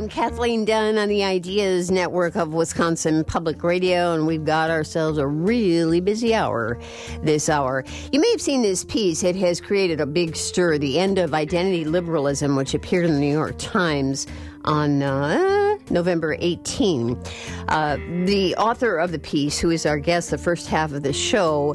I'm Kathleen Dunn on the Ideas Network of Wisconsin Public Radio, and we've got ourselves a really busy hour this hour. You may have seen this piece. It has created a big stir, The End of Identity Liberalism, which appeared in the New York Times on November 18. The author of the piece, who is our guest the first half of the show,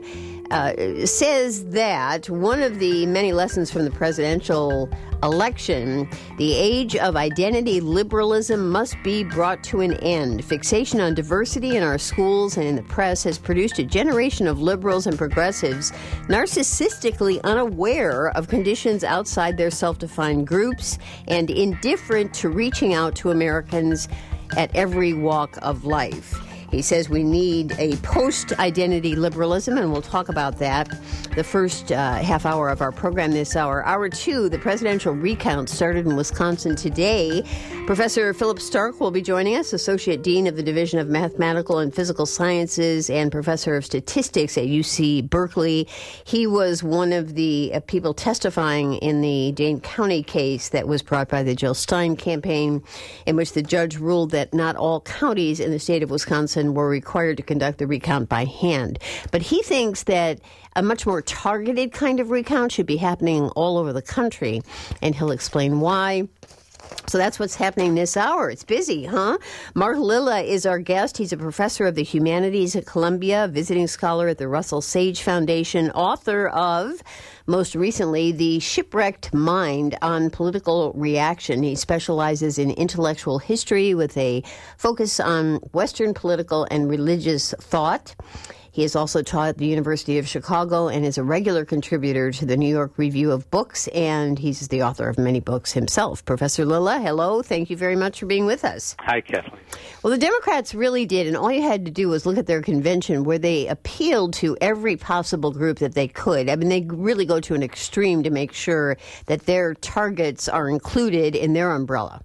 says that one of the many lessons from the presidential election, the age of identity liberalism must be brought to an end. Fixation on diversity in our schools and in the press has produced a generation of liberals and progressives narcissistically unaware of conditions outside their self-defined groups and indifferent to reaching out to Americans at every walk of life. He says we need a post-identity liberalism, and we'll talk about that the first half hour of our program this hour. Hour two, the presidential recount started in Wisconsin today. Professor Philip Stark will be joining us, Associate Dean of the Division of Mathematical and Physical Sciences and Professor of Statistics at UC Berkeley. He was one of the people testifying in the Dane County case that was brought by the Jill Stein campaign, in which the judge ruled that not all counties in the state of Wisconsin were required to conduct the recount by hand. But he thinks that a much more targeted kind of recount should be happening all over the country, and he'll explain why. So that's what's happening this hour. It's busy, huh? Mark Lilla is our guest. He's a professor of the humanities at Columbia, visiting scholar at the Russell Sage Foundation, author of, most recently, The Shipwrecked Mind on Political Reaction. He specializes in intellectual history with a focus on Western political and religious thought. He has also taught at the University of Chicago and is a regular contributor to the New York Review of Books, and he's the author of many books himself. Professor Lilla, hello. Thank you very much for being with us. Hi, Kathleen. Well, the Democrats really did, and all you had to do was look at their convention where they appealed to every possible group that they could. I mean, they really go to an extreme to make sure that their targets are included in their umbrella.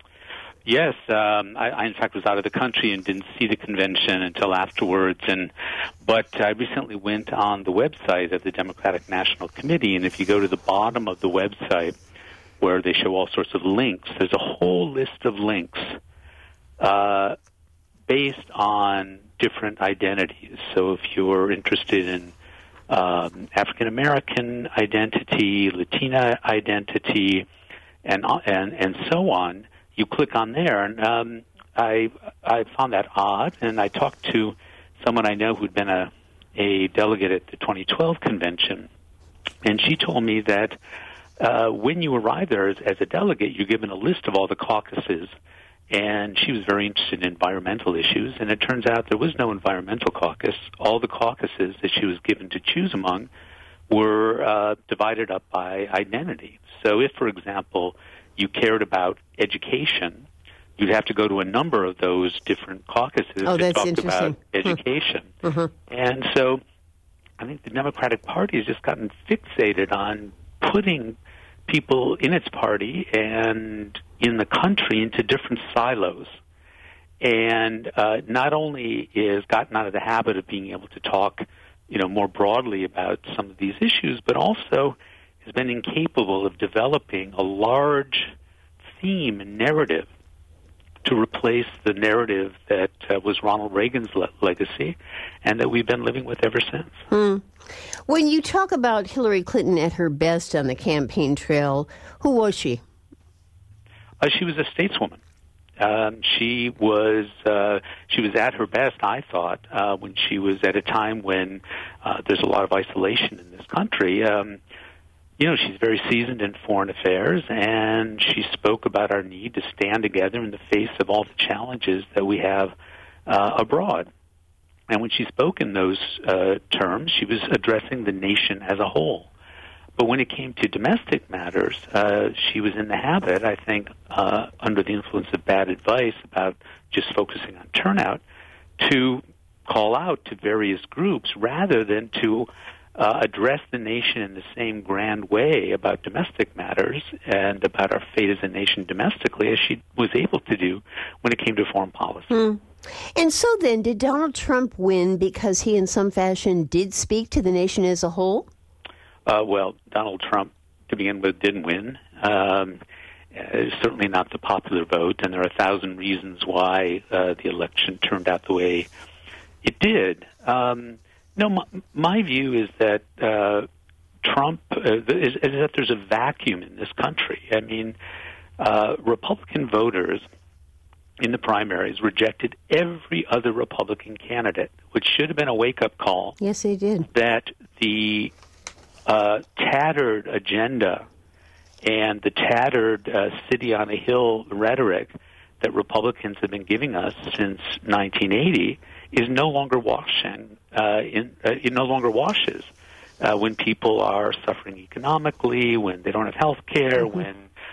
Yes, I in fact was out of the country and didn't see the convention until afterwards. But I recently went on the website of the Democratic National Committee, and if you go to the bottom of the website where they show all sorts of links, there's a whole list of links based on different identities. So if you're interested in African American identity, Latina identity, and so on, you click on there, and I found that odd, and I talked to someone I know who'd been a delegate at the 2012 convention, and she told me that when you arrive there as a delegate, you're given a list of all the caucuses, and she was very interested in environmental issues, and it turns out there was no environmental caucus. All the caucuses that she was given to choose among were divided up by identity. So if, for example, you cared about education, you'd have to go to a number of those different caucuses that talked about education. And so I think the Democratic Party has just gotten fixated on putting people in its party and in the country into different silos. And not only is gotten out of the habit of being able to talk, more broadly about some of these issues, but also has been incapable of developing a large theme and narrative to replace the narrative that was Ronald Reagan's legacy and that we've been living with ever since. When you talk about Hillary Clinton at her best on the campaign trail, who was she? She was a stateswoman. She was at her best, I thought, when she was at a time when there's a lot of isolation in this country. She's very seasoned in foreign affairs, and she spoke about our need to stand together in the face of all the challenges that we have abroad. And when she spoke in those terms, she was addressing the nation as a whole. But when it came to domestic matters, she was in the habit, I think, under the influence of bad advice about just focusing on turnout, to call out to various groups rather than to address the nation in the same grand way about domestic matters and about our fate as a nation domestically as she was able to do when it came to foreign policy. And so then, did Donald Trump win because he in some fashion did speak to the nation as a whole? Well, Donald Trump, to begin with, didn't win. certainly not the popular vote, and there are 1,000 reasons why the election turned out the way it did. My view is that Trump is that there's a vacuum in this country. I mean, Republican voters in the primaries rejected every other Republican candidate, which should have been a wake-up call. Yes, they did. That the tattered agenda and the tattered city on a hill rhetoric that Republicans have been giving us since 1980 is no longer washing. It no longer washes when people are suffering economically, when they don't have health care, when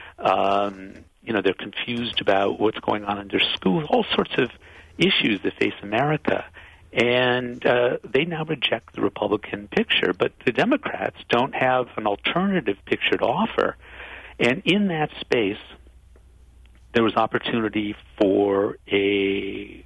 they're confused about what's going on in their schools, all sorts of issues that face America. And they now reject the Republican picture. But the Democrats don't have an alternative picture to offer. And in that space, there was opportunity for a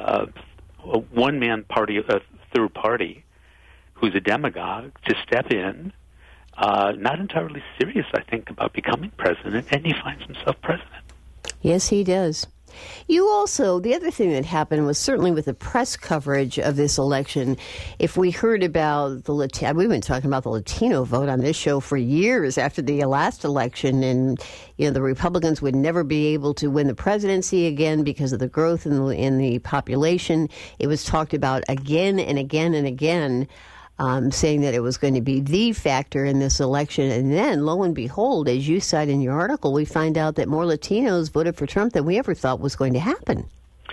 one-man party, a third party, who's a demagogue, to step in, not entirely serious, I think, about becoming president, and he finds himself president. Yes, he does. You also, the other thing that happened was certainly with the press coverage of this election, if we heard about we've been talking about the Latino vote on this show for years after the last election, and the Republicans would never be able to win the presidency again because of the growth in the population. It was talked about again and again and again. Saying that it was going to be the factor in this election. And then, lo and behold, as you cite in your article, we find out that more Latinos voted for Trump than we ever thought was going to happen.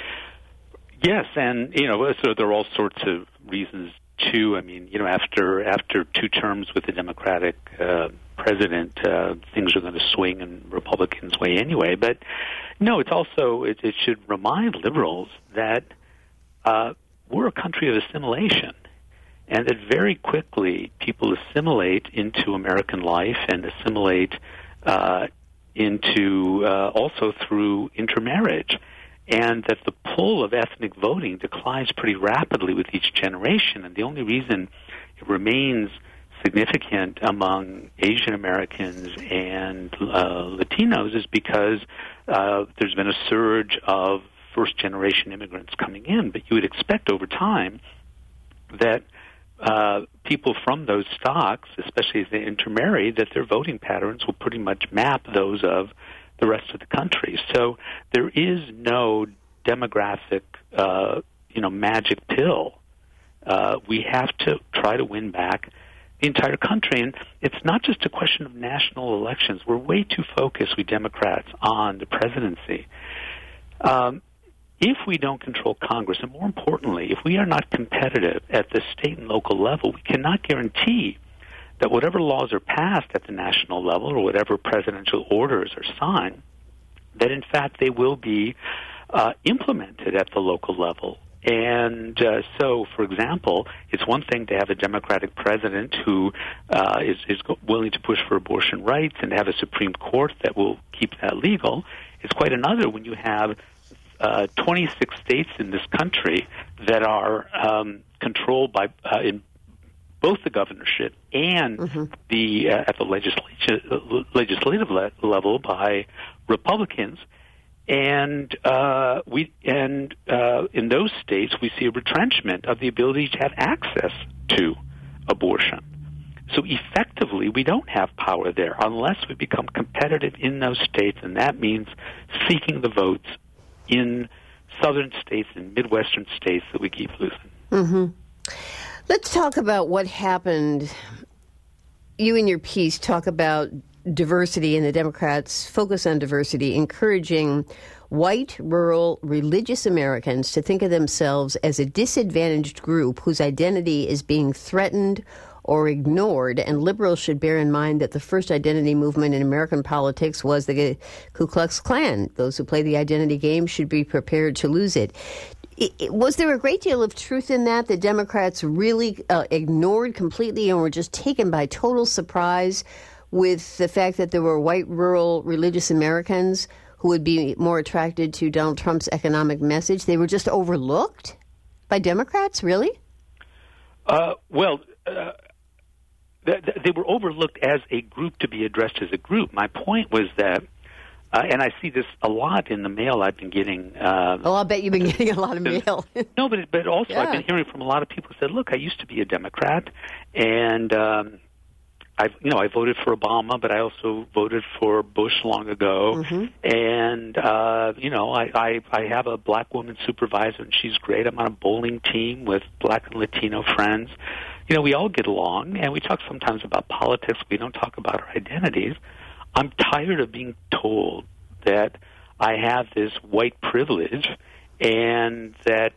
Yes, and, so there are all sorts of reasons, too. I mean, after two terms with the Democratic president, things are going to swing in Republicans' way anyway. But, no, it's also, it should remind liberals that we're a country of assimilation. And that very quickly people assimilate into American life and assimilate into also through intermarriage, and that the pull of ethnic voting declines pretty rapidly with each generation. And the only reason it remains significant among Asian Americans and Latinos is because there's been a surge of first-generation immigrants coming in. But you would expect over time that people from those stocks, especially as they intermarry, that their voting patterns will pretty much map those of the rest of the country. So there is no demographic, magic pill. We have to try to win back the entire country. And it's not just a question of national elections. We're way too focused, we Democrats, on the presidency. If we don't control Congress, and more importantly, if we are not competitive at the state and local level, we cannot guarantee that whatever laws are passed at the national level or whatever presidential orders are signed, that in fact they will be implemented at the local level. And so, for example, it's one thing to have a Democratic president who is willing to push for abortion rights and have a Supreme Court that will keep that legal. It's quite another when you have 26 states in this country that are controlled by in both the governorship and the at the legislative level by Republicans, and in those states we see a retrenchment of the ability to have access to abortion. So effectively, we don't have power there unless we become competitive in those states, and that means seeking the votes in southern states and Midwestern states that we keep losing. Let's talk about what happened. You in your piece talk about diversity, and the Democrats focus on diversity, encouraging white, rural, religious Americans to think of themselves as a disadvantaged group whose identity is being threatened or ignored, and liberals should bear in mind that the first identity movement in American politics was the Ku Klux Klan. Those who play the identity game should be prepared to lose it. Was there a great deal of truth in that? The Democrats really ignored completely and were just taken by total surprise with the fact that there were white, rural, religious Americans who would be more attracted to Donald Trump's economic message? They were just overlooked by Democrats, really? They were overlooked as a group to be addressed as a group. My point was that And I see this a lot in the mail I've been getting. I'll bet you've been getting a lot of mail. No, but also I've been hearing from a lot of people who said, look, I used to be a Democrat, and I voted for Obama, but I also voted for Bush long ago. And, I have a black woman supervisor, and she's great. I'm on a bowling team with black and Latino friends. We all get along, and we talk sometimes about politics. We don't talk about our identities. I'm tired of being told that I have this white privilege and that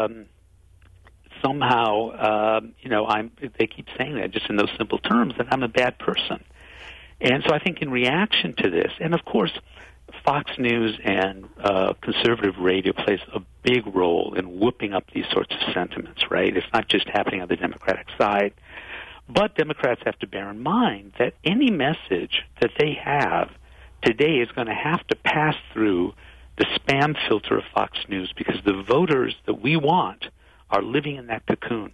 somehow, they keep saying that just in those simple terms, that I'm a bad person. And so I think in reaction to this, and of course, Fox News and conservative radio plays a big role in whooping up these sorts of sentiments, right? It's not just happening on the Democratic side. But Democrats have to bear in mind that any message that they have today is going to have to pass through the spam filter of Fox News, because the voters that we want are living in that cocoon.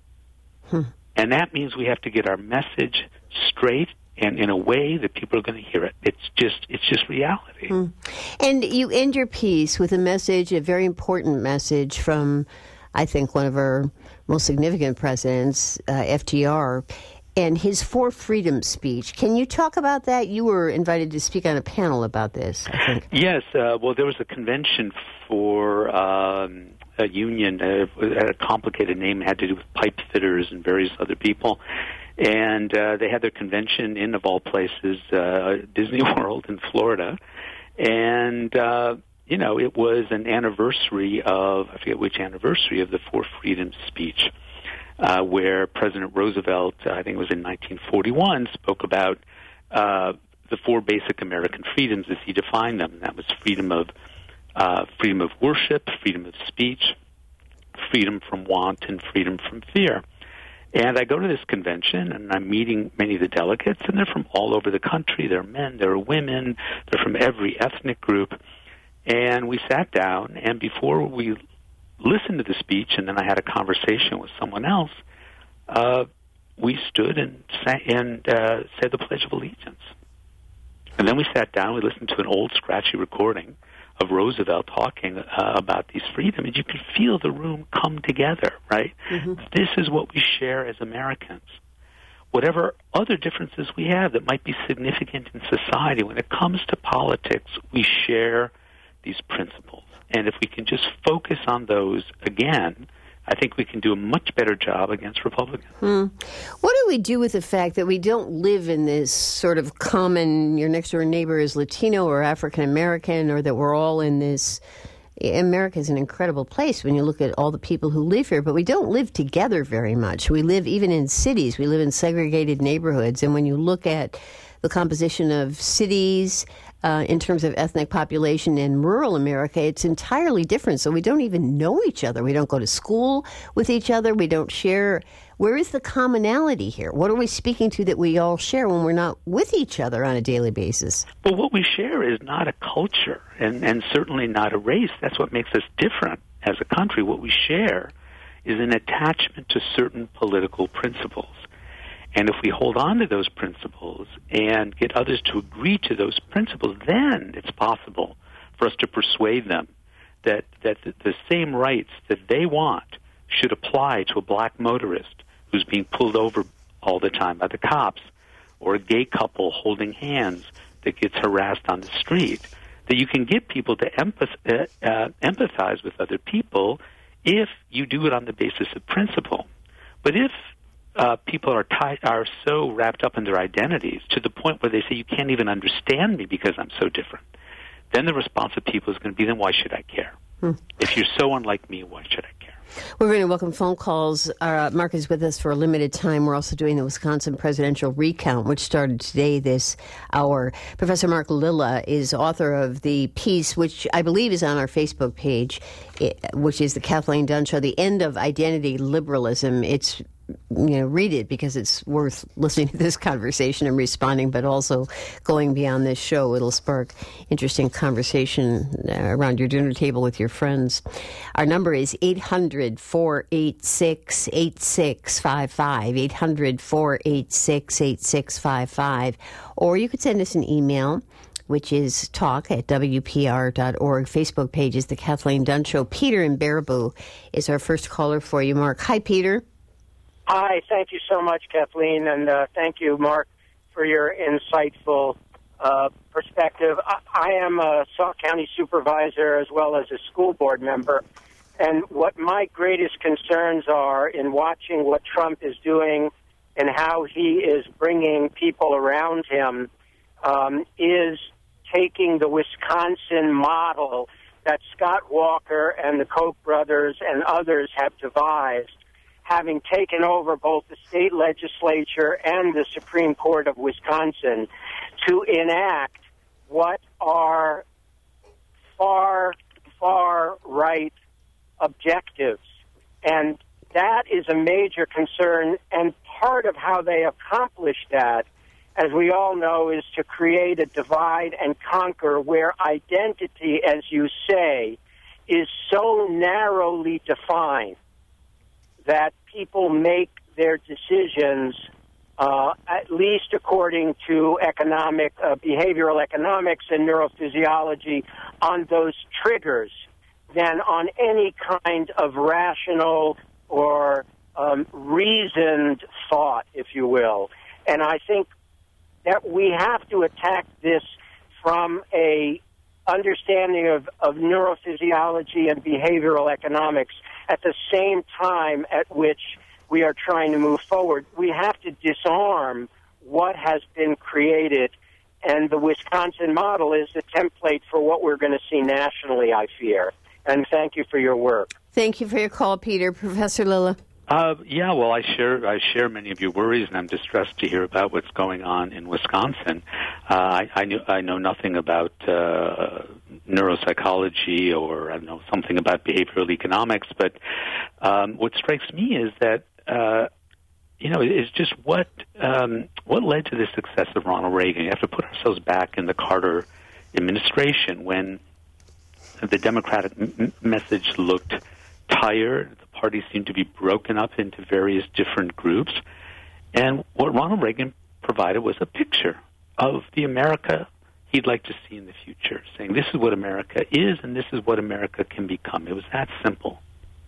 And that means we have to get our message straight and in a way that people are going to hear it. It's just reality. And you end your piece with a message, a very important message from, I think, one of our most significant presidents, FDR, and his For Freedom speech. Can you talk about that? You were invited to speak on a panel about this, I think. Yes. Well, there was a convention for a union, had a complicated name, had to do with pipe fitters and various other people. And they had their convention in, of all places, Disney World in Florida. And, it was an anniversary of, I forget which anniversary, of the For Freedom speech, where President Roosevelt, I think it was in 1941, spoke about the four basic American freedoms as he defined them. And that was freedom of worship, freedom of speech, freedom from want, and freedom from fear. And I go to this convention, and I'm meeting many of the delegates, and they're from all over the country. They're men, they're women, they're from every ethnic group. And we sat down, and before we listened to the speech, and then I had a conversation with someone else, we stood and said the Pledge of Allegiance. And then we sat down, we listened to an old scratchy recording of Roosevelt talking about these freedoms, and you could feel the room come together, right? This is what we share as Americans. Whatever other differences we have that might be significant in society, when it comes to politics, we share these principles. And if we can just focus on those again, I think we can do a much better job against Republicans. What do we do with the fact that we don't live in this sort of common, your next door neighbor is Latino or African American, or that we're all in this? America is an incredible place when you look at all the people who live here, but we don't live together very much. We live even in cities. We live in segregated neighborhoods. And when you look at the composition of cities in terms of ethnic population in rural America, it's entirely different. So we don't even know each other. We don't go to school with each other. We don't share. Where is the commonality here? What are we speaking to that we all share when we're not with each other on a daily basis? Well, what we share is not a culture and certainly not a race. That's what makes us different as a country. What we share is an attachment to certain political principles. And if we hold on to those principles and get others to agree to those principles, then it's possible for us to persuade them that the same rights that they want should apply to a black motorist who's being pulled over all the time by the cops, or a gay couple holding hands that gets harassed on the street. That you can get people to empathize with other people if you do it on the basis of principle. But if people are so wrapped up in their identities to the point where they say, you can't even understand me because I'm so different, then the response of people is going to be, then why should I care? If you're so unlike me, why should I care? We're going to welcome phone calls. Mark is with us for a limited time. We're also doing the Wisconsin presidential recount, which started today this hour. Professor Mark Lilla is author of the piece, which I believe is on our Facebook page, which is the Kathleen Dunn Show, The End of Identity Liberalism. It's read it because it's worth listening to this conversation and responding, but also going beyond this show. It'll spark interesting conversation around your dinner table with your friends. Our number is 800-486-8655, 800-486-8655, or you could send us an email, which is talk@wpr.org. Facebook page is The Kathleen Dunn Show. Peter in Baraboo is our first caller for you, Mark. Hi, Peter. Hi, thank you so much, Kathleen, and thank you, Mark, for your insightful perspective. I am a Sauk County supervisor as well as a school board member, and what my greatest concerns are in watching what Trump is doing and how he is bringing people around him is taking the Wisconsin model that Scott Walker and the Koch brothers and others have devised, having taken over both the state legislature and the Supreme Court of Wisconsin, to enact what are far, far right objectives. And that is a major concern, and part of how they accomplish that, as we all know, is to create a divide and conquer where identity, as you say, is so narrowly defined that people make their decisions, at least according to behavioral economics and neurophysiology, on those triggers than on any kind of rational or reasoned thought, if you will. And I think that we have to attack this from a understanding of neurophysiology and behavioral economics at the same time at which we are trying to move forward. We have to disarm what has been created, and the Wisconsin model is the template for what we're going to see nationally, I fear. And thank you for your work. Thank you for your call, Peter. Professor Lilla. Yeah, well, I share many of your worries, and I'm distressed to hear about what's going on in Wisconsin. I know nothing about neuropsychology, or I know something about behavioral economics, but what strikes me is that is just what led to the success of Ronald Reagan. You have to put ourselves back in the Carter administration when the Democratic message looked tired. The party seemed to be broken up into various different groups. And what Ronald Reagan provided was a picture of the America he'd like to see in the future, saying this is what America is and this is what America can become. It was that simple.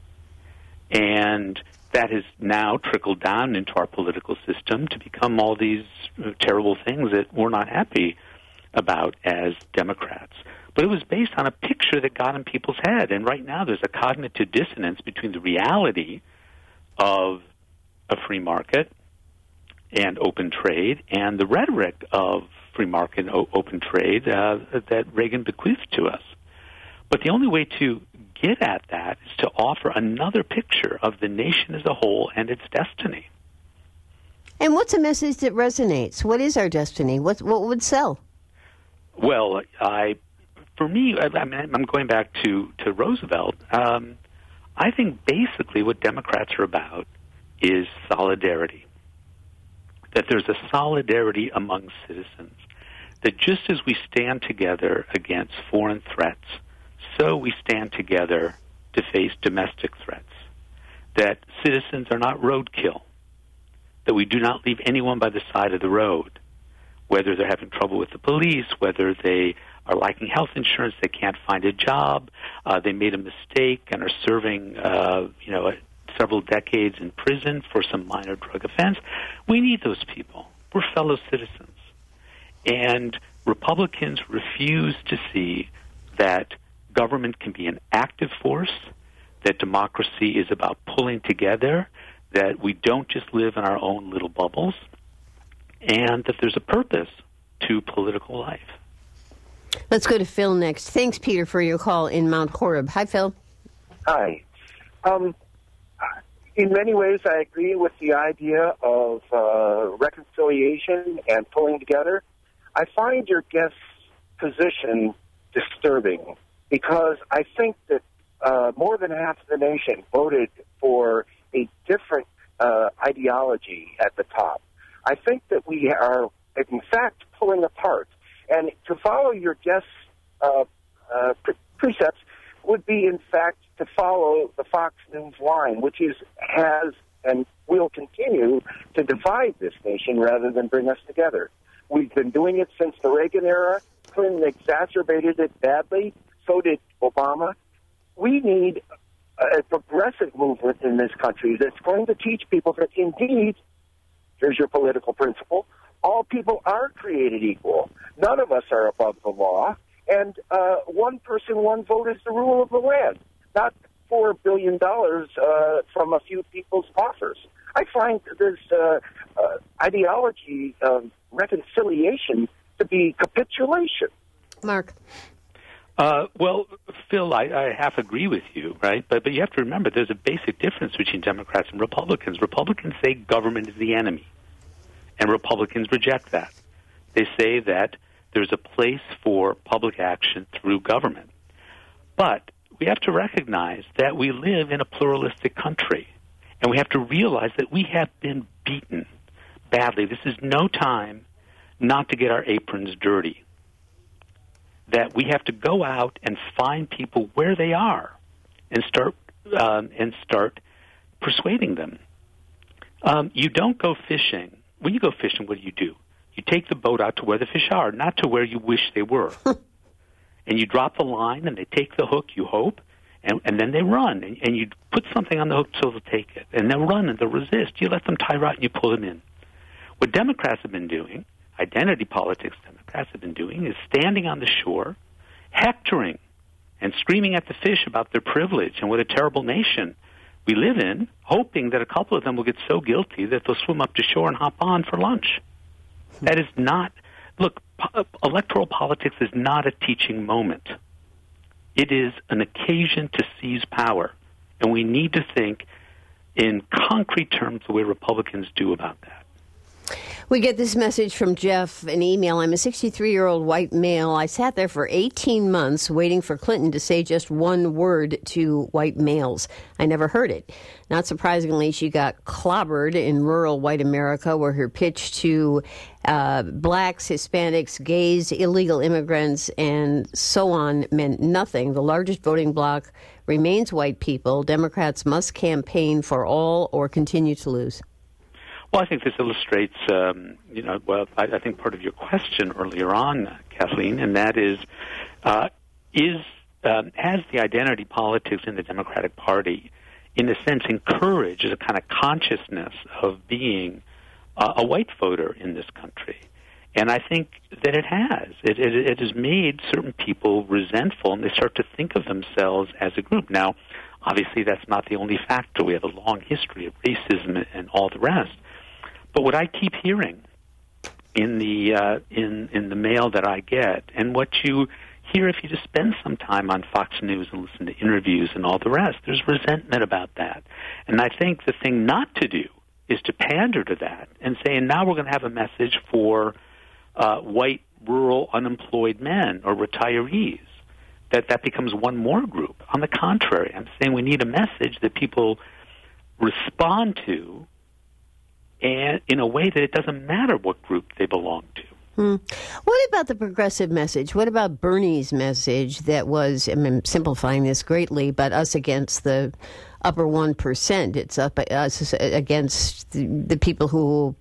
And that has now trickled down into our political system to become all these terrible things that we're not happy about as Democrats. But it was based on a picture that got in people's head. And right now there's a cognitive dissonance between the reality of a free market and open trade and the rhetoric of free market and open trade that Reagan bequeathed to us. But the only way to get at that is to offer another picture of the nation as a whole and its destiny. And what's a message that resonates? What is our destiny? What would sell? Well, for me, I'm going back to Roosevelt. I think basically what Democrats are about is solidarity. That there's a solidarity among citizens. That just as we stand together against foreign threats, so we stand together to face domestic threats. That citizens are not roadkill. That we do not leave anyone by the side of the road, whether they're having trouble with the police, whether they are lacking health insurance, they can't find a job, they made a mistake and are serving, several decades in prison for some minor drug offense. We need those people. We're fellow citizens. And Republicans refuse to see that government can be an active force, that democracy is about pulling together, that we don't just live in our own little bubbles, and that there's a purpose to political life. Let's go to Phil next. Thanks, Peter, for your call in Mount Horeb. Hi, Phil. Hi. In many ways, I agree with the idea of reconciliation and pulling together. I find your guest's position disturbing because I think that more than half of the nation voted for a different ideology at the top. I think that we are, in fact, pulling apart. And to follow your guest's precepts would be, in fact, to follow the Fox News line, which has and will continue to divide this nation rather than bring us together. We've been doing it since the Reagan era. Clinton exacerbated it badly. So did Obama. We need a progressive movement in this country that's going to teach people that indeed, here's your political principle, all people are created equal. None of us are above the law. And one person, one vote is the rule of the land, not $4 billion from a few people's coffers. I find this ideology of reconciliation to be capitulation. Mark. Well, Phil, I half agree with you, right? But you have to remember there's a basic difference between Democrats and Republicans. Republicans say government is the enemy, and Republicans reject that. They say that there's a place for public action through government. But we have to recognize that we live in a pluralistic country, and we have to realize that we have been beaten badly. This is no time not to get our aprons dirty. That we have to go out and find people where they are and start persuading them. You don't go fishing. When you go fishing, what do? You take the boat out to where the fish are, not to where you wish they were. And you drop the line, and they take the hook, you hope, and then they run. And you put something on the hook so they'll take it. And they'll run, and they'll resist. You let them tire out, and you pull them in. What Democrats have been doing, identity politics Democrats have been doing, is standing on the shore, hectoring and screaming at the fish about their privilege and what a terrible nation we live in, hoping that a couple of them will get so guilty that they'll swim up to shore and hop on for lunch. That is not, look, electoral politics is not a teaching moment. It is an occasion to seize power, and we need to think in concrete terms the way Republicans do about that. We get this message from Jeff, an email. I'm a 63-year-old white male. I sat there for 18 months waiting for Clinton to say just one word to white males. I never heard it. Not surprisingly, she got clobbered in rural white America, where her pitch to blacks, Hispanics, gays, illegal immigrants, and so on meant nothing. The largest voting bloc remains white people. Democrats must campaign for all or continue to lose. Well, I think this illustrates, I think part of your question earlier on, Kathleen, and that is, has the identity politics in the Democratic Party, in a sense, encouraged a kind of consciousness of being a white voter in this country? And I think that it has. It has made certain people resentful, and they start to think of themselves as a group. Now, obviously, that's not the only factor. We have a long history of racism and all the rest. But what I keep hearing in the mail that I get, and what you hear if you just spend some time on Fox News and listen to interviews and all the rest, there's resentment about that. And I think the thing not to do is to pander to that and say, and now we're going to have a message for white, rural, unemployed men or retirees, that becomes one more group. On the contrary, I'm saying we need a message that people respond to, and in a way that it doesn't matter what group they belong to. What about the progressive message? What about Bernie's message that was, I'm simplifying this greatly, but us against the upper 1%? It's us against the people who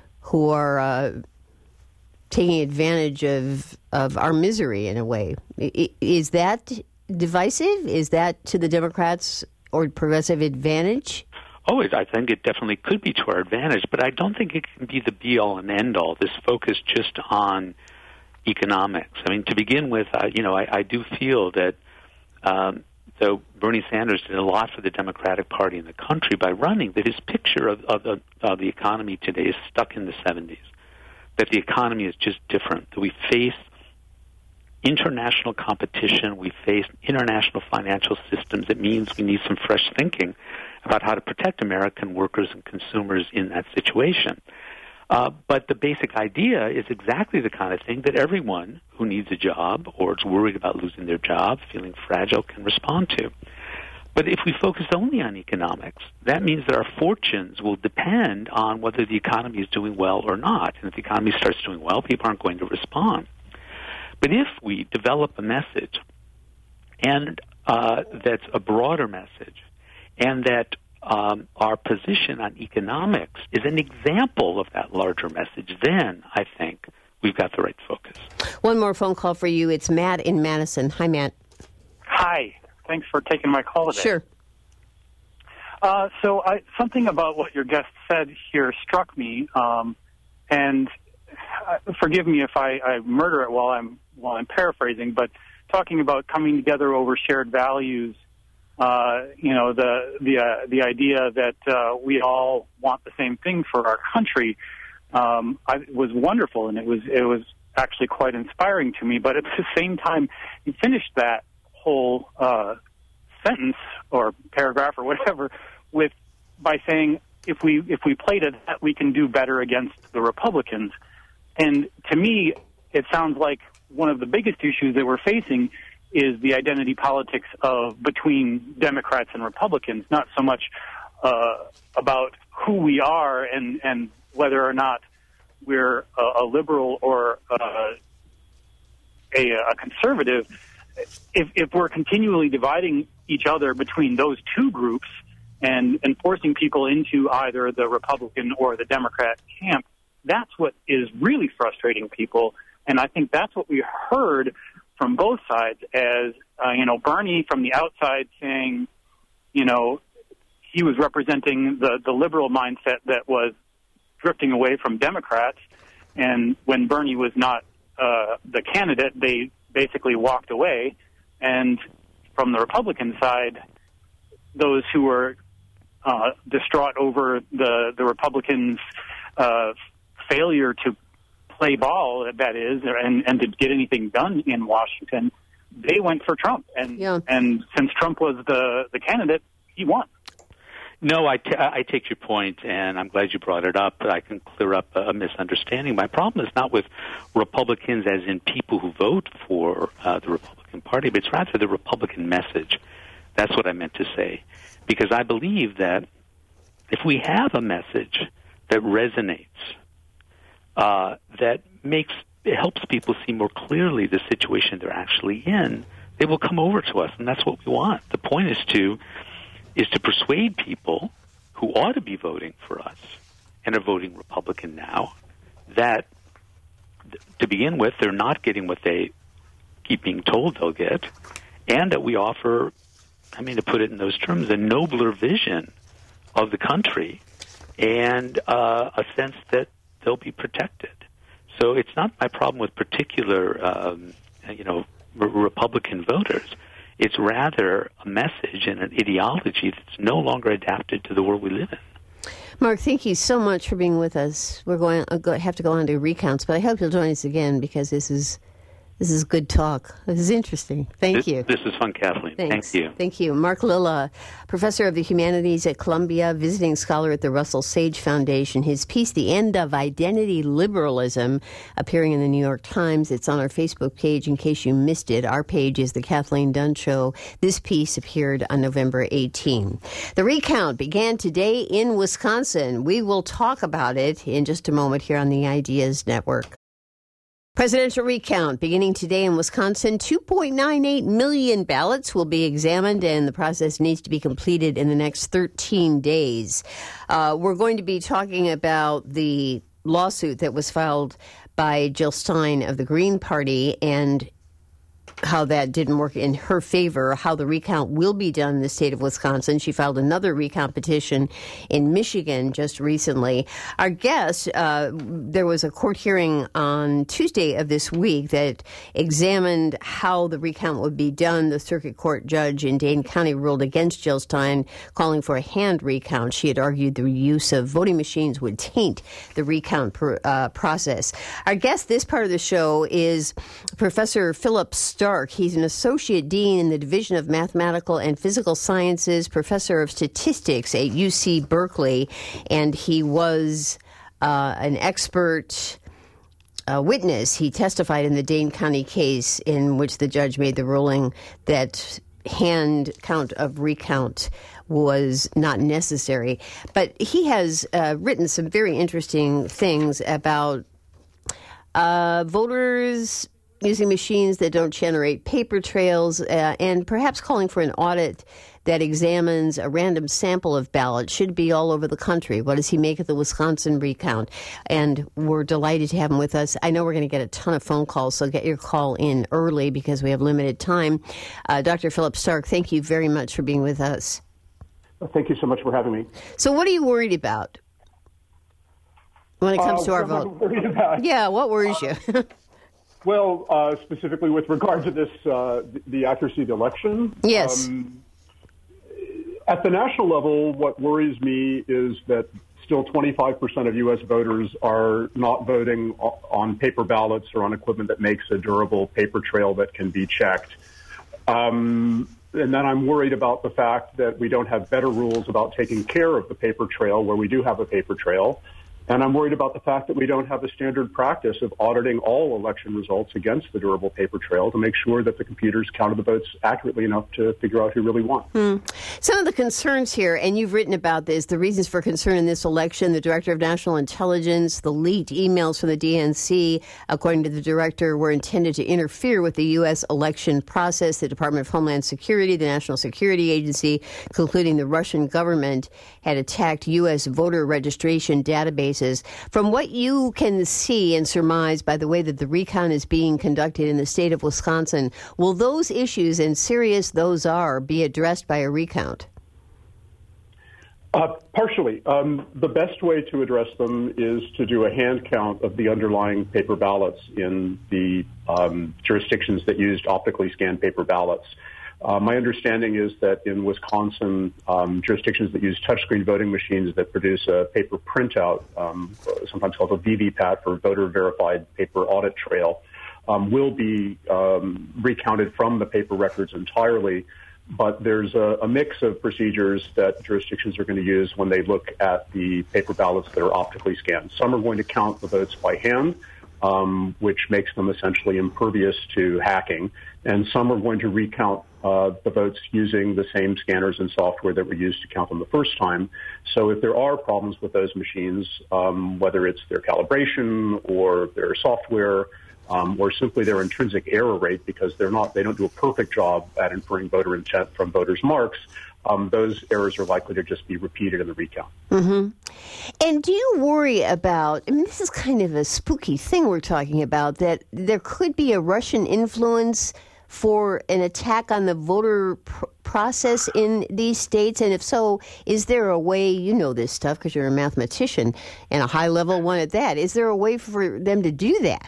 are taking advantage of our misery in a way. Is that divisive? Is that to the Democrats or progressive advantage? Oh, I think it definitely could be to our advantage, but I don't think it can be the be-all and end-all, this focus just on economics. I mean, to begin with, I do feel that though Bernie Sanders did a lot for the Democratic Party in the country by running, that his picture of the economy today is stuck in the 70s, that the economy is just different, that we face international competition, we face international financial systems. It means we need some fresh thinking about how to protect American workers and consumers in that situation. But the basic idea is exactly the kind of thing that everyone who needs a job or is worried about losing their job, feeling fragile, can respond to. But if we focus only on economics, that means that our fortunes will depend on whether the economy is doing well or not. And if the economy starts doing well, people aren't going to respond. But if we develop a message, and that's a broader message, and that our position on economics is an example of that larger message, then I think we've got the right focus. One more phone call for you. It's Matt in Madison. Hi, Matt. Hi. Thanks for taking my call today. Sure. Something about what your guest said here struck me, and forgive me if I murder it while I'm paraphrasing, but talking about coming together over shared values, the idea that we all want the same thing for our country, was wonderful, and it was actually quite inspiring to me. But at the same time, you finished that whole sentence or paragraph or whatever by saying if we play to that, we can do better against the Republicans. And to me, it sounds like one of the biggest issues that we're facing is the identity politics between Democrats and Republicans, not so much about who we are and whether or not we're a liberal or a conservative. If we're continually dividing each other between those two groups and forcing people into either the Republican or the Democrat camp, that's what is really frustrating people. And I think that's what we heard from both sides as, Bernie from the outside saying, he was representing the liberal mindset that was drifting away from Democrats. And when Bernie was not the candidate, they basically walked away. And from the Republican side, those who were distraught over the Republicans' failure to play ball, that is, and to get anything done in Washington, they went for Trump. And since Trump was the candidate, he won. No, I take your point, and I'm glad you brought it up. I can clear up a misunderstanding. My problem is not with Republicans as in people who vote for the Republican Party, but it's rather the Republican message. That's what I meant to say. Because I believe that if we have a message that resonates, that helps people see more clearly the situation they're actually in, they will come over to us, and that's what we want. The point is to persuade people who ought to be voting for us and are voting Republican now that, to begin with, they're not getting what they keep being told they'll get, and that we offer, to put it in those terms, a nobler vision of the country and a sense that they'll be protected. So it's not my problem with particular, Republican voters. It's rather a message and an ideology that's no longer adapted to the world we live in. Mark, thank you so much for being with us. We're going to have to go on to recounts, but I hope you'll join us again because this is good talk. This is interesting. Thank you. This is fun, Kathleen. Thanks. Thank you. Thank you. Mark Lilla, professor of the humanities at Columbia, visiting scholar at the Russell Sage Foundation. His piece, The End of Identity Liberalism, appearing in the New York Times. It's on our Facebook page in case you missed it. Our page is The Kathleen Dunn Show. This piece appeared on November 18. The recount began today in Wisconsin. We will talk about it in just a moment here on the Ideas Network. Presidential recount beginning today in Wisconsin. 2.98 million ballots will be examined, and the process needs to be completed in the next 13 days. We're going to be talking about the lawsuit that was filed by Jill Stein of the Green Party and how that didn't work in her favor, how the recount will be done in the state of Wisconsin. She filed another recount petition in Michigan just recently. Our guest, there was a court hearing on Tuesday of this week that examined how the recount would be done. The circuit court judge in Dane County ruled against Jill Stein, calling for a hand recount. She had argued the use of voting machines would taint the recount process. Our guest this part of the show is Professor Philip Stark. He's an associate dean in the Division of Mathematical and Physical Sciences, professor of statistics at UC Berkeley, and he was an expert witness. He testified in the Dane County case in which the judge made the ruling that hand count of recount was not necessary. But he has written some very interesting things about voters using machines that don't generate paper trails, and perhaps calling for an audit that examines a random sample of ballots. Should be all over the country. What does he make of the Wisconsin recount? And we're delighted to have him with us. I know we're going to get a ton of phone calls, so get your call in early because we have limited time. Dr. Philip Stark, thank you very much for being with us. Thank you so much for having me. So what are you worried about when it comes to our vote? What am I worried about? Yeah, what worries you? Well, specifically with regard to this, the accuracy of the election. Yes. At the national level, what worries me is that still 25% of U.S. voters are not voting on paper ballots or on equipment that makes a durable paper trail that can be checked. And then I'm worried about the fact that we don't have better rules about taking care of the paper trail where we do have a paper trail. And I'm worried about the fact that we don't have a standard practice of auditing all election results against the durable paper trail to make sure that the computers counted the votes accurately enough to figure out who really won. Some of the concerns here, and you've written about this, the reasons for concern in this election, the Director of National Intelligence, the leaked emails from the DNC, according to the director, were intended to interfere with the U.S. election process. The Department of Homeland Security, the National Security Agency, concluding the Russian government had attacked U.S. voter registration databases. From what you can see and surmise by the way that the recount is being conducted in the state of Wisconsin, will those issues, and serious those are, be addressed by a recount? Partially. The best way to address them is to do a hand count of the underlying paper ballots in the jurisdictions that used optically scanned paper ballots. My understanding is that in Wisconsin, jurisdictions that use touchscreen voting machines that produce a paper printout, sometimes called a VVPAT for voter verified paper audit trail, will be recounted from the paper records entirely. But there's a mix of procedures that jurisdictions are going to use when they look at the paper ballots that are optically scanned. Some are going to count the votes by hand, which makes them essentially impervious to hacking. And some are going to recount the votes using the same scanners and software that were used to count them the first time. So if there are problems with those machines, whether it's their calibration or their software, or simply their intrinsic error rate because they don't do a perfect job at inferring voter intent from voters' marks, those errors are likely to just be repeated in the recount. Mm-hmm. And do you worry about, this is kind of a spooky thing we're talking about, that there could be a Russian influence for an attack on the voter process in these states? And if so, is there a way, you know this stuff because you're a mathematician and a high-level one at that, is there a way for them to do that?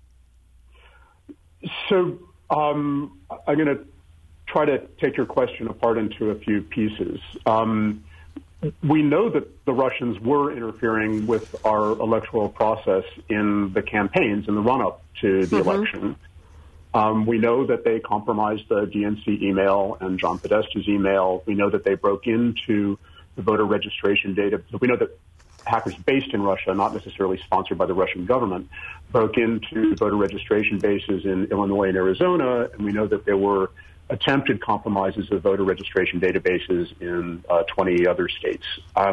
So I'm going to try to take your question apart into a few pieces. We know that the Russians were interfering with our electoral process in the campaigns, in the run-up to the election. We know that they compromised the DNC email and John Podesta's email. We know that they broke into the voter registration data. So we know that hackers based in Russia, not necessarily sponsored by the Russian government, broke into voter registration bases in Illinois and Arizona, and we know that there were attempted compromises of voter registration databases in 20 other states.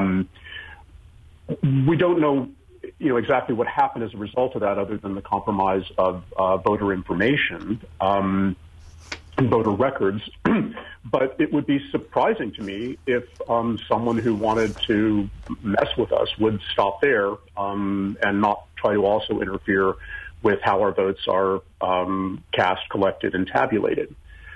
We don't know, exactly what happened as a result of that, other than the compromise of voter information and voter records. But it would be surprising to me if someone who wanted to mess with us would stop there and not try to also interfere with how our votes are cast, collected, and tabulated.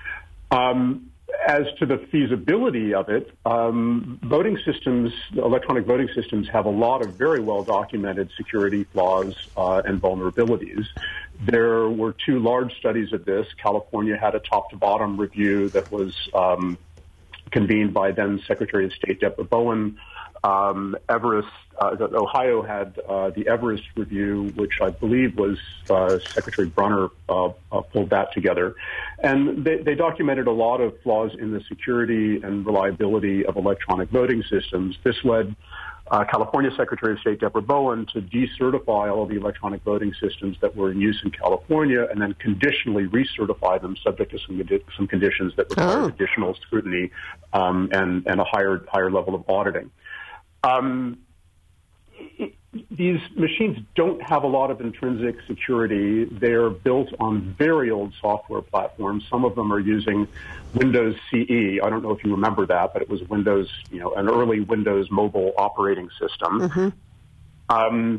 As to the feasibility of it, voting systems, electronic voting systems, have a lot of very well-documented security flaws and vulnerabilities. There were two large studies of this. California had a top-to-bottom review that was convened by then Secretary of State Deborah Bowen. Ohio had the Everest review, which I believe was Secretary Brunner pulled that together. And they documented a lot of flaws in the security and reliability of electronic voting systems. This led California Secretary of State Deborah Bowen to decertify all of the electronic voting systems that were in use in California and then conditionally recertify them subject to some conditions that required additional scrutiny and a higher level of auditing. These machines don't have a lot of intrinsic security. They're built on very old software platforms. Some of them are using Windows CE. I don't know if you remember that, but it was Windows, an early Windows mobile operating system. Mm-hmm.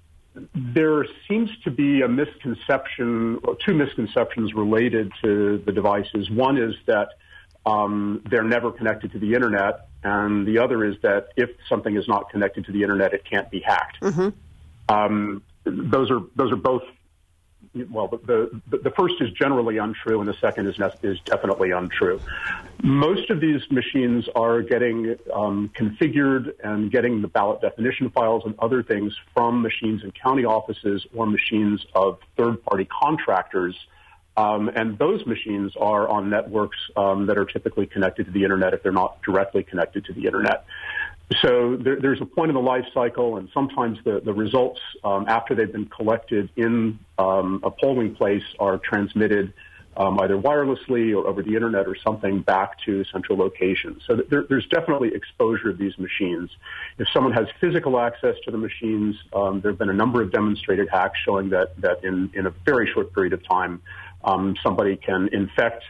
There seems to be a misconception, or two misconceptions related to the devices. One is that they're never connected to the internet, and the other is that if something is not connected to the internet, it can't be hacked. Mm-hmm. Those are both. Well, the first is generally untrue, and the second is definitely untrue. Most of these machines are getting configured and getting the ballot definition files and other things from machines in county offices or machines of third-party contractors. And those machines are on networks that are typically connected to the internet if they're not directly connected to the internet. So there's a point in the life cycle, and sometimes the results after they've been collected in a polling place are transmitted either wirelessly or over the internet or something back to central locations. So there's definitely exposure of these machines. If someone has physical access to the machines, there have been a number of demonstrated hacks showing that in a very short period of time, somebody can infect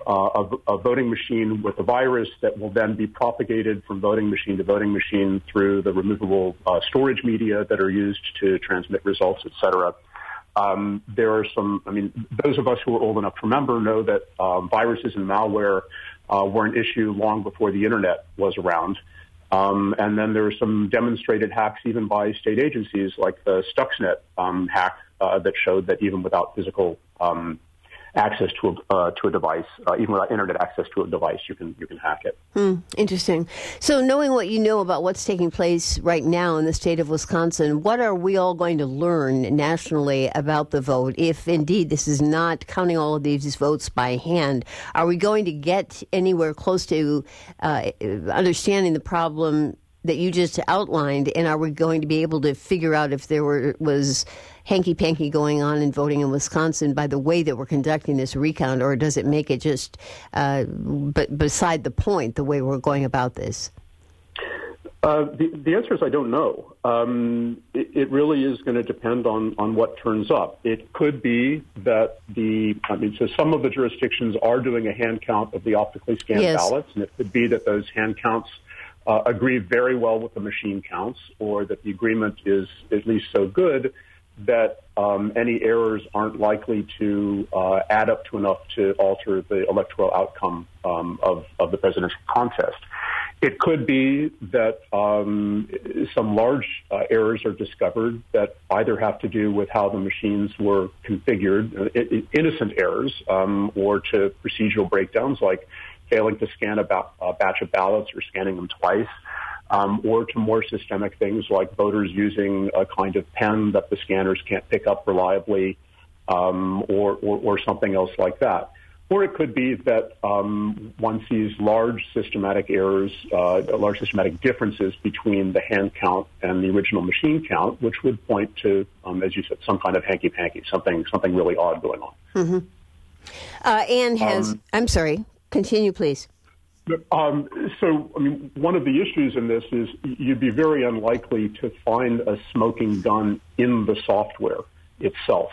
a voting machine with a virus that will then be propagated from voting machine to voting machine through the removable storage media that are used to transmit results, et cetera. There are those of us who are old enough to remember know that viruses and malware were an issue long before the internet was around. And then there are some demonstrated hacks even by state agencies like the Stuxnet hack that showed that even without physical access to a device, even without internet access to a device, you can hack it. Interesting. So knowing what you know about what's taking place right now in the state of Wisconsin, what are we all going to learn nationally about the vote if indeed this is not counting all of these votes by hand? Are we going to get anywhere close to understanding the problem that you just outlined, and are we going to be able to figure out if there was hanky-panky going on in voting in Wisconsin by the way that we're conducting this recount, or does it make it just beside the point, the way we're going about this? The answer is I don't know. It really is going to depend on what turns up. It could be that so some of the jurisdictions are doing a hand count of the optically scanned ballots, and it could be that those hand counts agree very well with the machine counts, or that the agreement is at least so good that any errors aren't likely to add up to enough to alter the electoral outcome of the presidential contest. It could be that some large errors are discovered that either have to do with how the machines were configured, innocent errors, or to procedural breakdowns like failing to scan a batch of ballots or scanning them twice, or to more systemic things like voters using a kind of pen that the scanners can't pick up reliably, or something else like that. Or it could be that one sees large systematic errors, large systematic differences between the hand count and the original machine count, which would point to, as you said, some kind of hanky-panky, something really odd going on. Mm-hmm. Anne has, I'm sorry, continue, please. So, one of the issues in this is you'd be very unlikely to find a smoking gun in the software itself.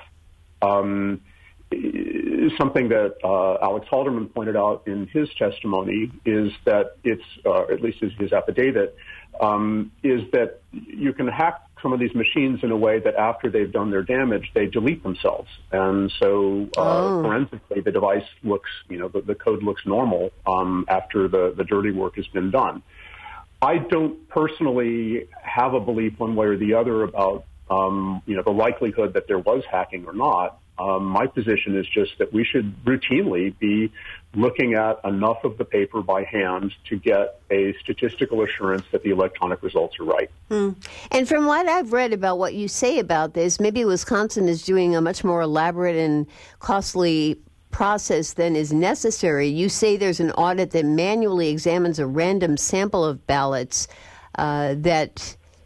Something that Alex Halderman pointed out in his testimony is that it's, at least his affidavit, is that you can hack some of these machines in a way that after they've done their damage, they delete themselves. And so forensically, the device looks, the code looks normal after the dirty work has been done. I don't personally have a belief one way or the other about, the likelihood that there was hacking or not. My position is just that we should routinely be looking at enough of the paper by hand to get a statistical assurance that the electronic results are right. And from what I've read about what you say about this, maybe Wisconsin is doing a much more elaborate and costly process than is necessary. You say there's an audit that manually examines a random sample of ballots that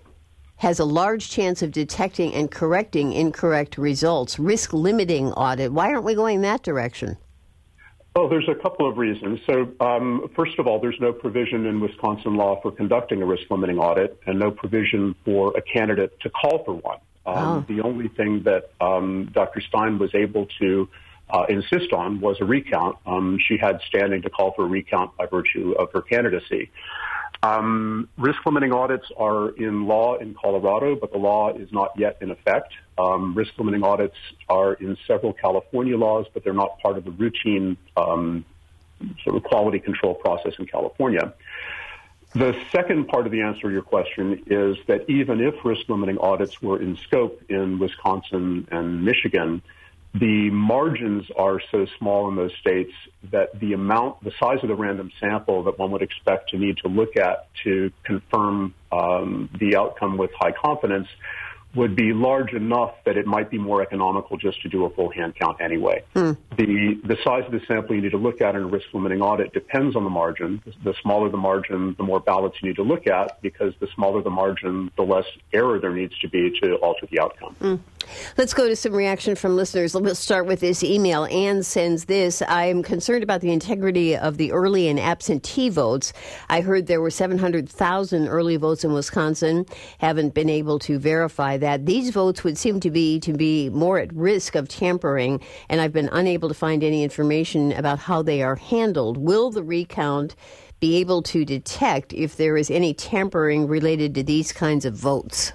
has a large chance of detecting and correcting incorrect results. Risk limiting audit. Why aren't we going that direction? Oh, there's a couple of reasons. So, first of all, there's no provision in Wisconsin law for conducting a risk-limiting audit and no provision for a candidate to call for one. The only thing that Dr. Stein was able to insist on was a recount. She had standing to call for a recount by virtue of her candidacy. Risk-limiting audits are in law in Colorado, but the law is not yet in effect. Risk-limiting audits are in several California laws, but they're not part of the routine sort of quality control process in California. The second part of the answer to your question is that even if risk-limiting audits were in scope in Wisconsin and Michigan, the margins are so small in those states that the size of the random sample that one would expect to need to look at to confirm the outcome with high confidence would be large enough that it might be more economical just to do a full hand count anyway. The size of the sample you need to look at in a risk-limiting audit depends on the margin. The smaller the margin, the more ballots you need to look at, because the smaller the margin, the less error there needs to be to alter the outcome. Let's go to some reaction from listeners. Let's start with this email. Anne sends this. I am concerned about the integrity of the early and absentee votes. I heard there were 700,000 early votes in Wisconsin. Haven't been able to verify that. These votes would seem to be more at risk of tampering, and I've been unable to find any information about how they are handled. Will the recount be able to detect if there is any tampering related to these kinds of votes?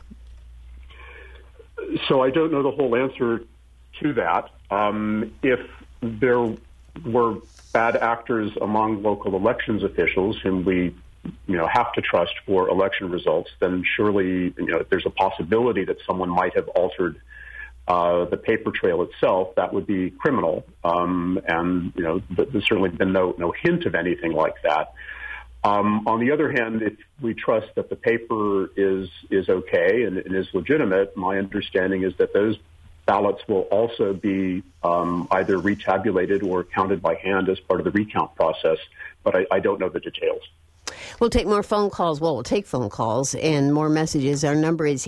So I don't know the whole answer to that. If there were bad actors among local elections officials whom we have to trust for election results, then surely there's a possibility that someone might have altered the paper trail itself. That would be criminal, and there's certainly been no hint of anything like that. On the other hand, if we trust that the paper is okay and is legitimate, my understanding is that those ballots will also be either retabulated or counted by hand as part of the recount process, but I don't know the details. We'll take more phone calls. Well, we'll take phone calls and more messages. Our number is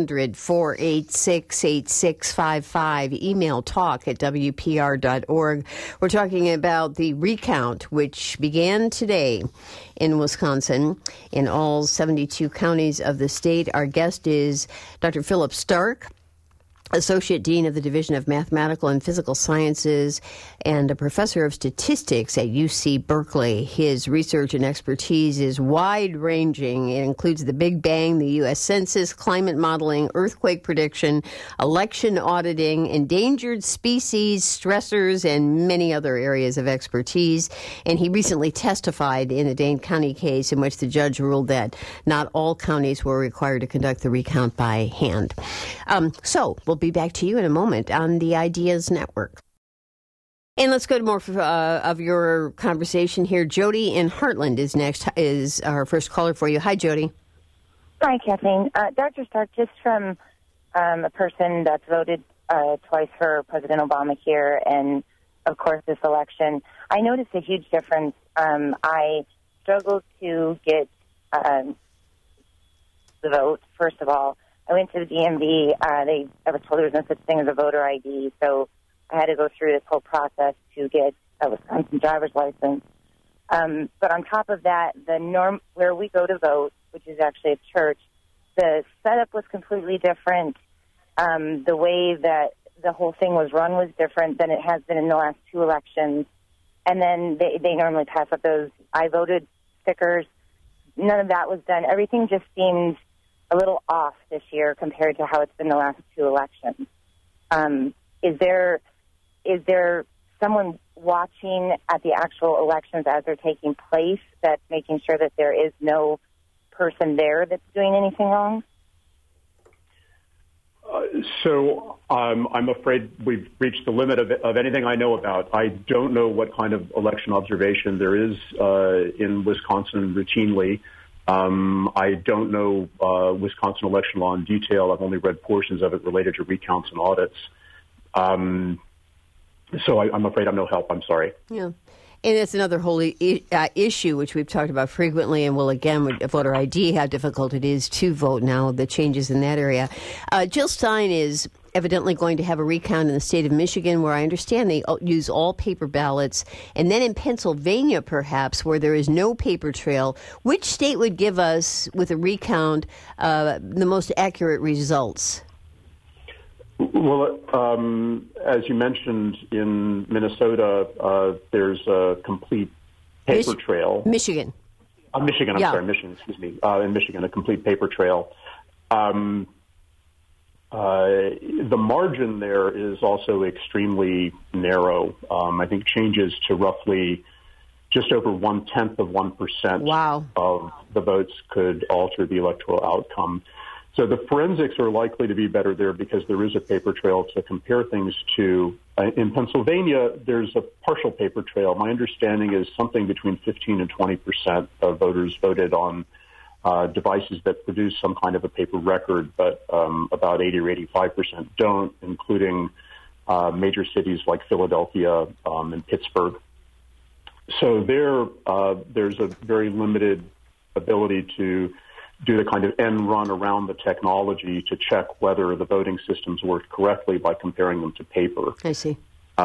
800-486-8655. Email talk@WPR.org. We're talking about the recount, which began today in Wisconsin in all 72 counties of the state. Our guest is Dr. Philip Stark, Associate Dean of the Division of Mathematical and Physical Sciences and a professor of statistics at UC Berkeley. His research and expertise is wide-ranging. It includes the Big Bang, the U.S. Census, climate modeling, earthquake prediction, election auditing, endangered species, stressors, and many other areas of expertise. And he recently testified in a Dane County case in which the judge ruled that not all counties were required to conduct the recount by hand. So we'll be back to you in a moment on the Ideas Network. And let's go to more of your conversation here. Jody in Heartland is next, is our first caller for you. Hi, Jody. Hi, Kathleen. Dr. Stark, just from a person that's voted twice for President Obama here and, of course, this election, I noticed a huge difference. I struggled to get the vote, first of all. I went to the DMV. I was told there was no such thing as a voter ID, so I had to go through this whole process to get a Wisconsin driver's license. But on top of that, the norm where we go to vote, which is actually a church, the setup was completely different. The way that the whole thing was run was different than it has been in the last two elections. And then they normally pass up those I voted stickers. None of that was done. Everything just seemed a little off this year compared to how it's been the last two elections. Is there someone watching at the actual elections as they're taking place that's making sure that there is no person there that's doing anything wrong? So I'm afraid we've reached the limit of anything I know about. I don't know what kind of election observation there is in Wisconsin routinely. I don't know Wisconsin election law in detail. I've only read portions of it related to recounts and audits. So I'm afraid I'm no help. I'm sorry. Yeah. And that's another whole issue, which we've talked about frequently, and will again with voter ID, how difficult it is to vote now, the changes in that area. Jill Stein is evidently going to have a recount in the state of Michigan, where I understand they use all paper ballots, and then in Pennsylvania, perhaps, where there is no paper trail. Which state would give us, with a recount, the most accurate results? Well, as you mentioned, in Minnesota, there's a complete paper trail. Michigan. Michigan, excuse me. In Michigan, a complete paper trail. The margin there is also extremely narrow. I think changes to roughly just over 0.1% of the votes could alter the electoral outcome. So the forensics are likely to be better there because there is a paper trail to compare things to. In Pennsylvania, there's a partial paper trail. My understanding is something between 15 and 20% of voters voted on devices that produce some kind of a paper record, but about 80 or 85% don't, including major cities like Philadelphia and Pittsburgh. So there's a very limited ability to do the kind of end run around the technology to check whether the voting systems worked correctly by comparing them to paper. I see.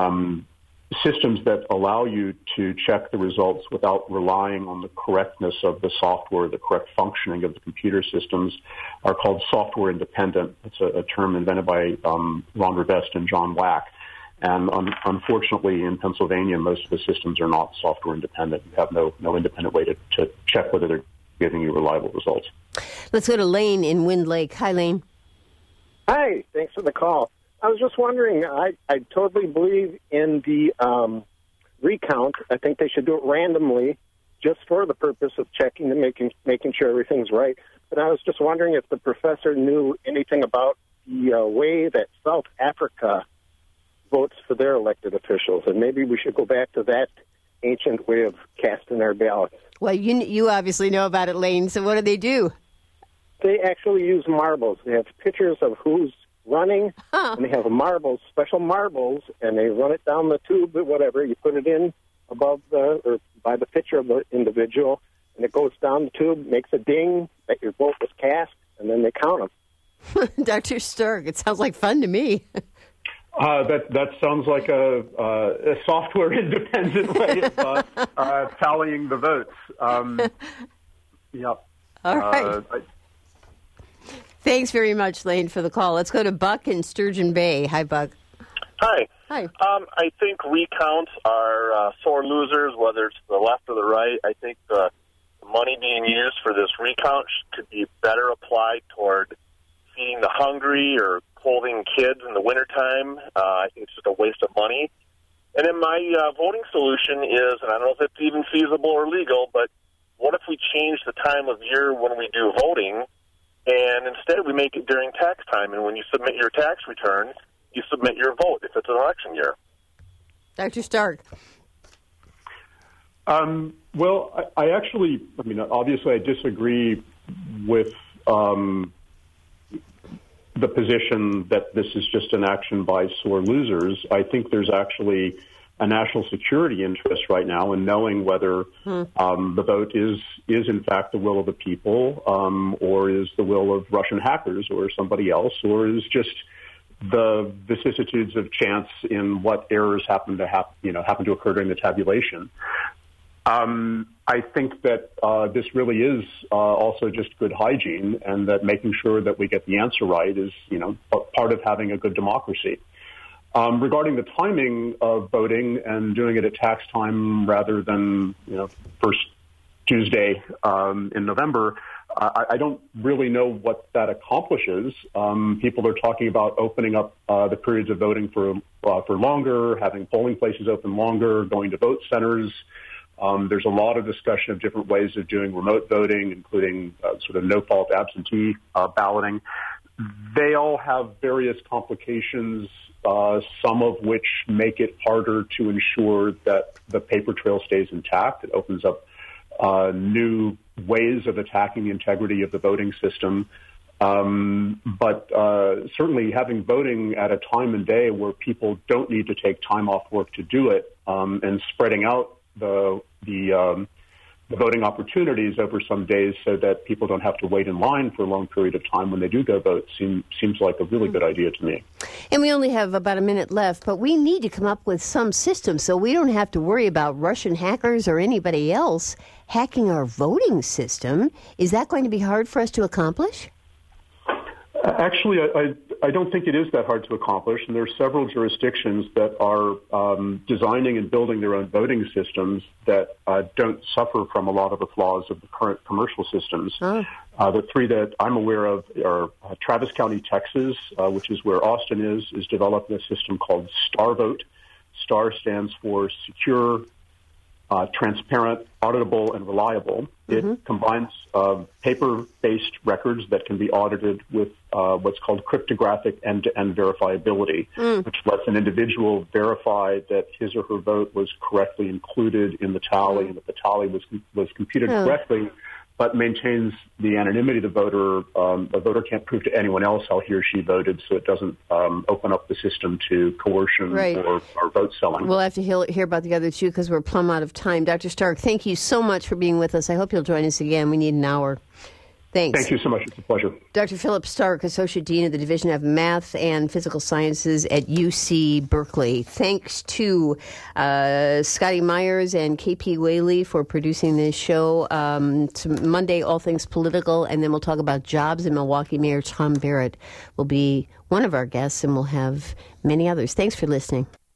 Systems that allow you to check the results without relying on the correctness of the software, the correct functioning of the computer systems, are called software independent. It's a term invented by Ron Rivest and John Wack. And unfortunately, in Pennsylvania, most of the systems are not software independent. You have no independent way to check whether they're giving you reliable results. Let's go to Lane in Wind Lake. Hi, Lane. Hi, thanks for the call. I was just wondering, I totally believe in the recount. I think they should do it randomly just for the purpose of checking and making sure everything's right. But I was just wondering if the professor knew anything about the way that South Africa votes for their elected officials, and maybe we should go back to that ancient way of casting our ballots. Well, you obviously know about it, Lane, so what do? They actually use marbles. They have pictures of who's running, and they have marbles, special marbles, and they run it down the tube or whatever. You put it in above or by the picture of the individual, and it goes down the tube, makes a ding that your vote was cast, and then they count them. Dr. Stark, it sounds like fun to me. That sounds like a software independent way of tallying the votes. Yep. All right. Thanks very much, Lane, for the call. Let's go to Buck in Sturgeon Bay. Hi, Buck. Hi. Hi. I think recounts are sore losers, whether it's the left or the right. I think the money being used for this recount could be better applied toward feeding the hungry or holding kids in the wintertime. I think it's just a waste of money. And then my voting solution is, and I don't know if it's even feasible or legal, but what if we change the time of year when we do voting, and instead we make it during tax time, and when you submit your tax return, you submit your vote if it's an election year. Dr. Stark. Well, obviously I disagree with the position that this is just an action by sore losers. I think there's actually a national security interest right now in knowing whether the vote is in fact the will of the people, or is the will of Russian hackers or somebody else, or is just the vicissitudes of chance in what errors happen to occur during the tabulation. I think that this really is also just good hygiene, and that making sure that we get the answer right is, part of having a good democracy. Regarding the timing of voting and doing it at tax time rather than, first Tuesday in November, I don't really know what that accomplishes. People are talking about opening up the periods of voting for longer, having polling places open longer, going to vote centers. There's a lot of discussion of different ways of doing remote voting, including sort of no-fault absentee balloting. They all have various complications, some of which make it harder to ensure that the paper trail stays intact. It opens up new ways of attacking the integrity of the voting system. But certainly having voting at a time and day where people don't need to take time off work to do it, and spreading out the voting opportunities over some days so that people don't have to wait in line for a long period of time when they do go vote seems like a really good idea to me. And we only have about a minute left, but we need to come up with some system so we don't have to worry about Russian hackers or anybody else hacking our voting system. Is that going to be hard for us to accomplish? Actually, I don't think it is that hard to accomplish, and there are several jurisdictions that are designing and building their own voting systems that don't suffer from a lot of the flaws of the current commercial systems. The three that I'm aware of are Travis County, Texas, which is where Austin is developing a system called StarVote. STAR stands for Secure, Transparent, Auditable, and Reliable. It combines paper-based records that can be audited with what's called cryptographic end-to-end verifiability, which lets an individual verify that his or her vote was correctly included in the tally and that the tally was computed correctly, but maintains the anonymity of the voter. A voter can't prove to anyone else how he or she voted, so it doesn't open up the system to coercion or vote selling. We'll have to hear about the other two because we're plumb out of time. Dr. Stark, thank you so much for being with us. I hope you'll join us again. We need an hour. Thanks. Thank you so much. It's a pleasure. Dr. Philip Stark, Associate Dean of the Division of Math and Physical Sciences at UC Berkeley. Thanks to Scotty Myers and KP Whaley for producing this show. Monday, all things political, and then we'll talk about jobs in Milwaukee. Mayor Tom Barrett will be one of our guests, and we'll have many others. Thanks for listening.